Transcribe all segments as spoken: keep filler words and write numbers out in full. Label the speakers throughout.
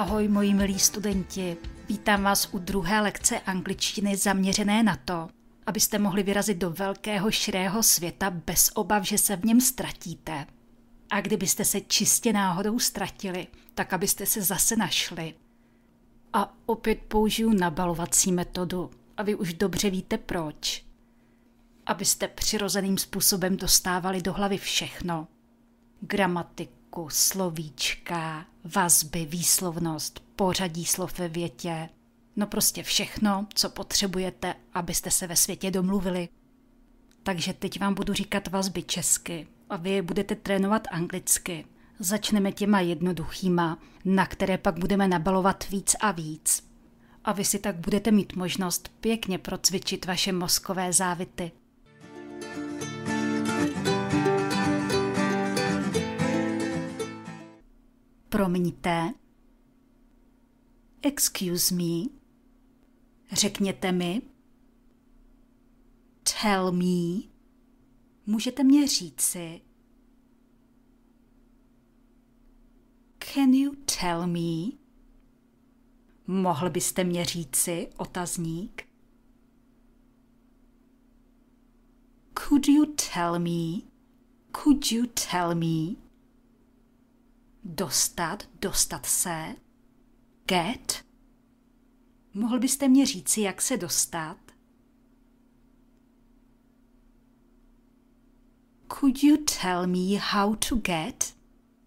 Speaker 1: Ahoj, moji milí studenti. Vítám vás u druhé lekce angličtiny zaměřené na to, abyste mohli vyrazit do velkého širého světa bez obav, že se v něm ztratíte. A kdybyste se čistě náhodou ztratili, tak abyste se zase našli. A opět použiju nabalovací metodu. A vy už dobře víte proč. Abyste přirozeným způsobem dostávali do hlavy všechno. Gramatiku, slovíčka, vazby, výslovnost, pořadí slov ve větě. No prostě všechno, co potřebujete, abyste se ve světě domluvili. Takže teď vám budu říkat vazby česky a vy je budete trénovat anglicky. Začneme těma jednoduchýma, na které pak budeme nabalovat víc a víc. A vy si tak budete mít možnost pěkně procvičit vaše mozkové závity. Promiňte. Excuse me. Řekněte mi. Tell me. Můžete mě říci. Can you tell me? Mohl byste mě říci, otazník? Could you tell me? Could you tell me? Dostat, dostat se. Get. Mohl byste mě říci, jak se dostat? Could you tell me how to get?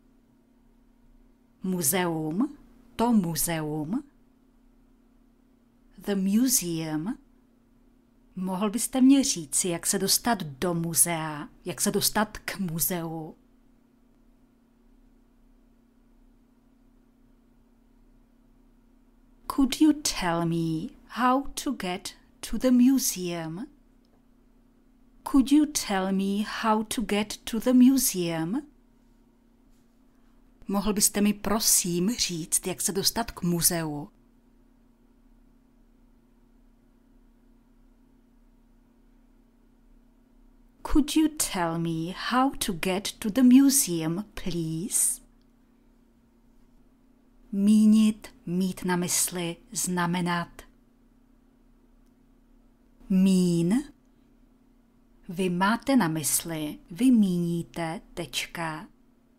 Speaker 1: Muzeum, to muzeum. The museum. Mohl byste mě říci, jak se dostat do muzea, jak se dostat k muzeu? Could you tell me how to get to the museum? Could you tell me how to get to the museum? Mohl byste mi prosím říct, jak se dostat k muzeu? Could you tell me how to get to the museum, please? Mínit, mít na mysli, znamenat. Mean. Vy máte na mysli, vy míníte, tečka.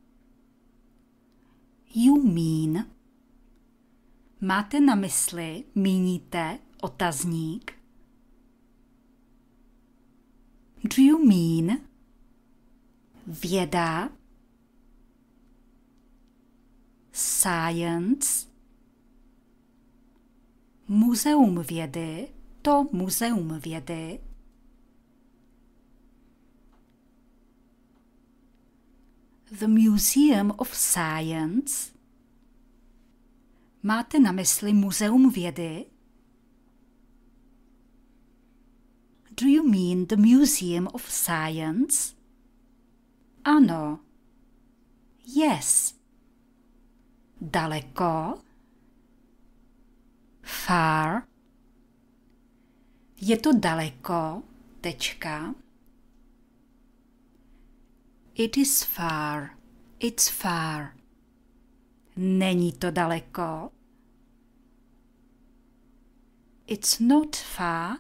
Speaker 1: You mean. Máte na mysli, míníte, otazník. Do you mean? Věda. Science. Muzeum vědy, to muzeum vědy. The Museum of Science. Máte na mysli muzeum vědy? Do you mean the Museum of Science? Ano. Yes. Daleko. Far. Je to daleko, tečka. It is far. It's far. Není to daleko. It's not far.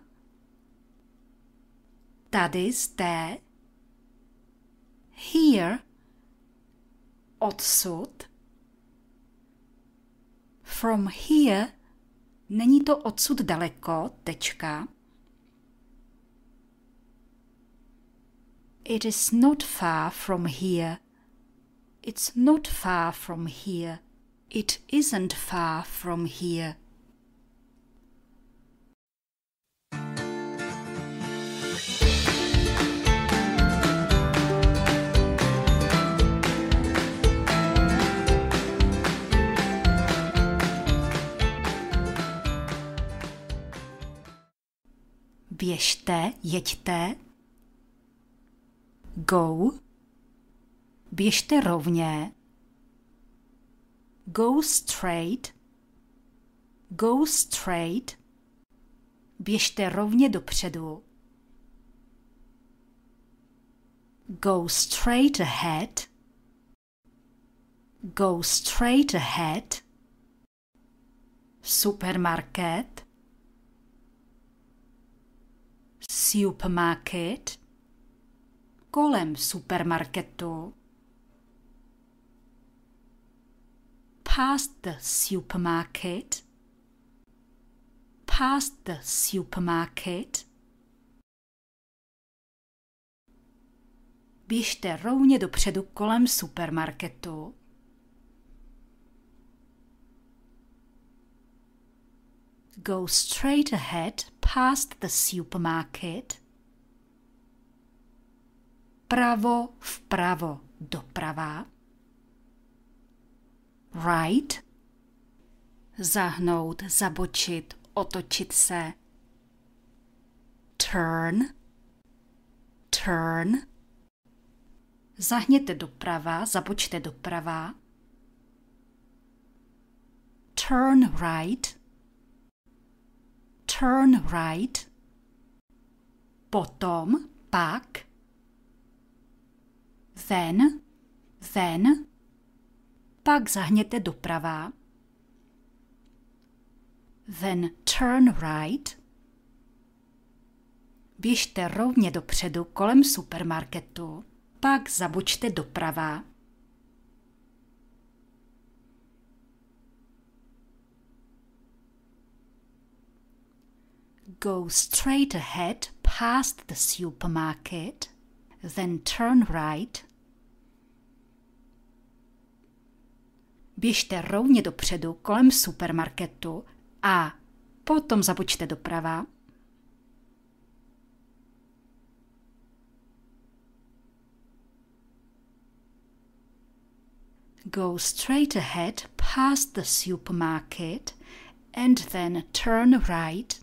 Speaker 1: Tady, zde. Here. Odsud. From here. Není to odsud daleko, tečka. It is not far from here. It's not far from here. It isn't far from here. Běžte, jeďte. Go. Běžte rovně. Go straight. Go straight. Běžte rovně dopředu. Go straight ahead. Go straight ahead. Supermarket. Supermarket. Kolem supermarketu. Past the supermarket. Past the supermarket. Běžte rovně dopředu kolem supermarketu. Go straight ahead past the supermarket. Pravo, vpravo, doprava. Right. Zahnout, zabočit, otočit se. Turn. Turn. Zahněte doprava, zabočte doprava. Turn right. Turn right. Potom, pak. Then, then. Pak zahněte doprava. Then turn right. Běžte rovně dopředu kolem supermarketu. Pak zabočte doprava. Go straight ahead past the supermarket, then turn right. Běžte rovně dopředu kolem supermarketu a potom zabočte doprava. Go straight ahead past the supermarket and then turn right.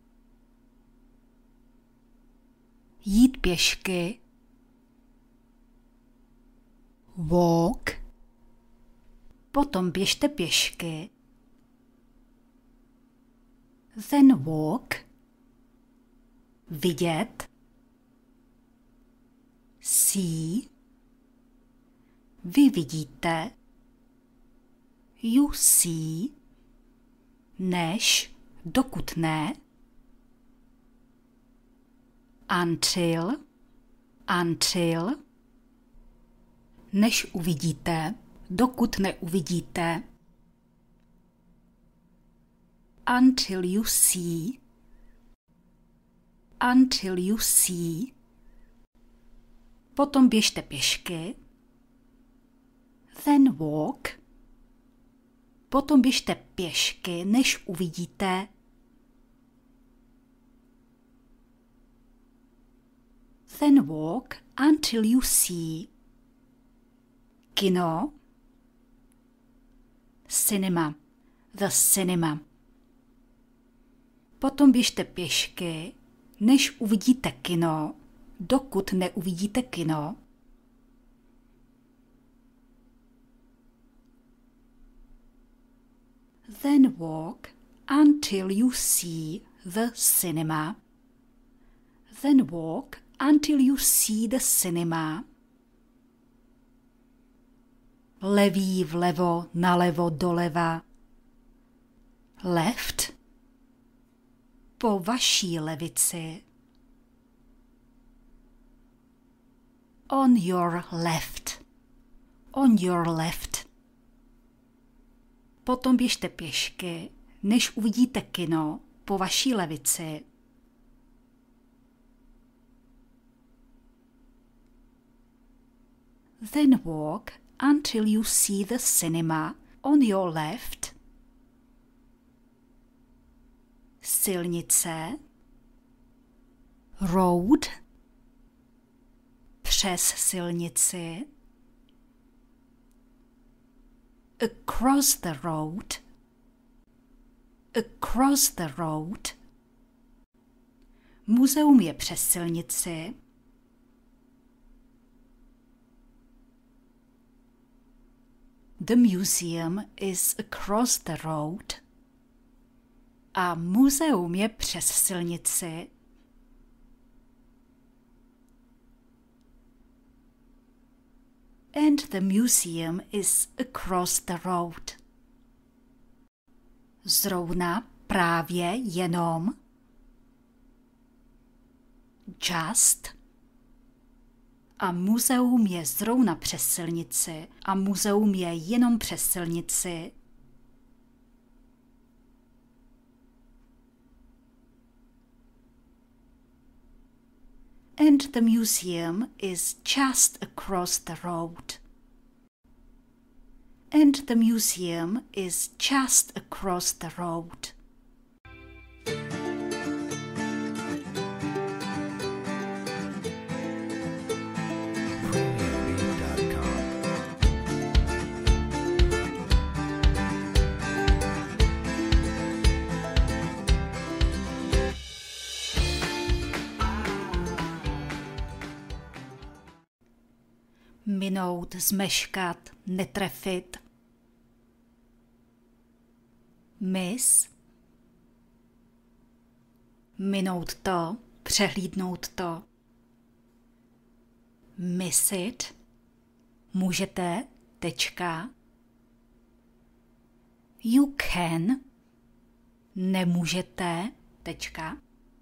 Speaker 1: Jít pěšky. Walk. Potom běžte pěšky. Then walk. Vidět. See. Vy vidíte. You see. Než, dokud ne. Until. Until. Než uvidíte, dokud neuvidíte. Until you see. Until you see. Potom běžte pěšky. Then walk. Potom běžte pěšky, než uvidíte. Then walk until you see. Kino. Cinema. The cinema. Potom běžte pěšky, než uvidíte kino, dokud neuvidíte kino. Then walk until you see the cinema. Then walk until you see the cinema. Levý vlevo, nalevo, doleva. Left. Po vaší levici. On your left. On your left. Potom běžte pěšky, než uvidíte kino po vaší levici. Then walk until you see the cinema on your left. Silnice. Road. Přes silnici. Across the road. Across the road. Muzeum je přes silnici. The museum is across the road. A muzeum je přes silnici. And the museum is across the road. Zrovna, právě, jenom. Just. A muzeum je zrovna přes silnici a muzeum je jenom přes silnici. And the museum is just across the road. And the museum is just across the road. Minout, zmeškat, netrefit. Miss. Minout to, přehlídnout to. Miss it. Můžete, tečka. You can. Nemůžete, tečka.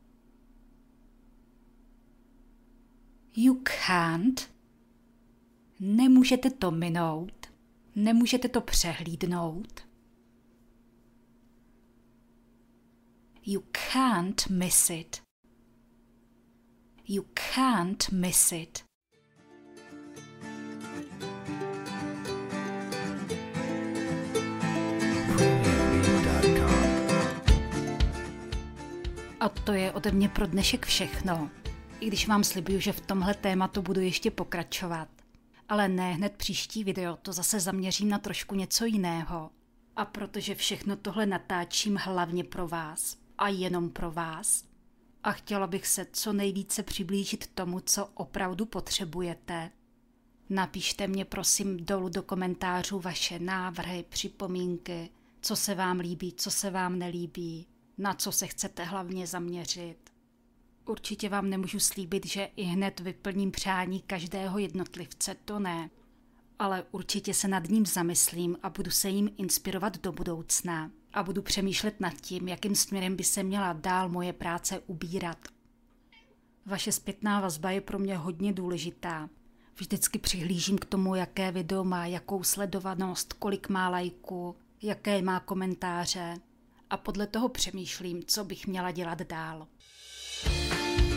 Speaker 1: You can't. Nemůžete to minout, nemůžete to přehlídnout. You can't miss it. You can't miss it. A to je ode mě pro dnešek všechno. I když vám slibuju, že v tomhle tématu budu ještě pokračovat. Ale ne hned příští video, to zase zaměřím na trošku něco jiného. A protože všechno tohle natáčím hlavně pro vás a jenom pro vás. A chtěla bych se co nejvíce přiblížit tomu, co opravdu potřebujete. Napište mě prosím dolů do komentářů vaše návrhy, připomínky, co se vám líbí, co se vám nelíbí, na co se chcete hlavně zaměřit. Určitě vám nemůžu slíbit, že i hned vyplním přání každého jednotlivce, to ne. Ale určitě se nad ním zamyslím a budu se jim inspirovat do budoucna. A budu přemýšlet nad tím, jakým směrem by se měla dál moje práce ubírat. Vaše zpětná vazba je pro mě hodně důležitá. Vždycky přihlížím k tomu, jaké video má, jakou sledovanost, kolik má lajků, jaké má komentáře. A podle toho přemýšlím, co bych měla dělat dál.